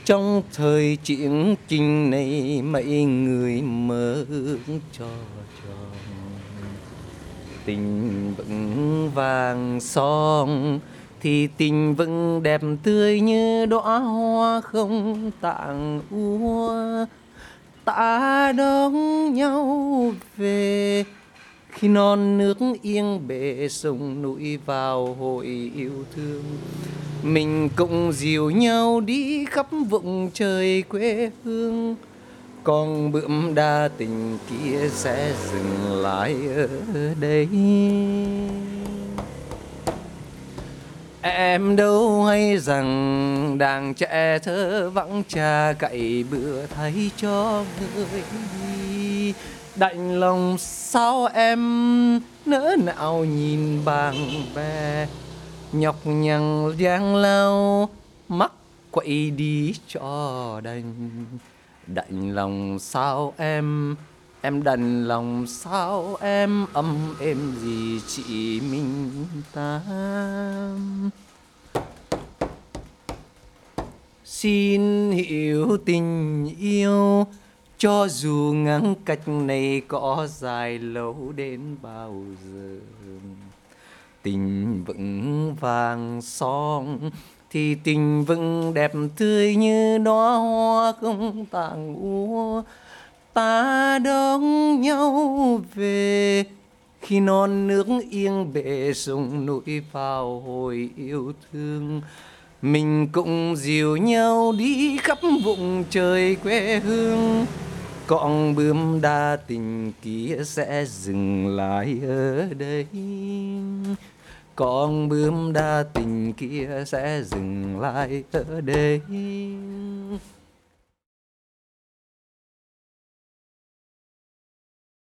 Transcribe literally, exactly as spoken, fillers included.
Trong thời chiến chinh này mấy người mơ cho tròn tình vững vàng son thì tình vẫn đẹp tươi như đóa hoa không tàn úa. Ta đón nhau về khi non nước yên bể sông núi vào hội yêu thương. Mình cùng dìu nhau đi khắp vùng trời quê hương. Con bướm đa tình kia sẽ dừng lại ở đây. Em đâu hay rằng đàn trẻ thơ vắng cha cậy bữa thay cho người. Đành lòng sao em nỡ nào nhìn bạn bè nhọc nhằn gian lao mắc quậy đi cho đành. Đành lòng sao em em đành lòng sao em âm êm gì chỉ mình ta. Xin hiểu tình yêu cho dù ngăn cách này có dài lâu đến bao giờ. Tình vững vàng son thì tình vẫn đẹp tươi như đóa hoa không tàn úa. Ta đón nhau về khi non nước yên bể sông núi vào hồi yêu thương. Mình cũng dìu nhau đi khắp vùng trời quê hương. Con bướm đa tình kia sẽ dừng lại ở đây. Con bướm đa tình kia sẽ dừng lại ở đây.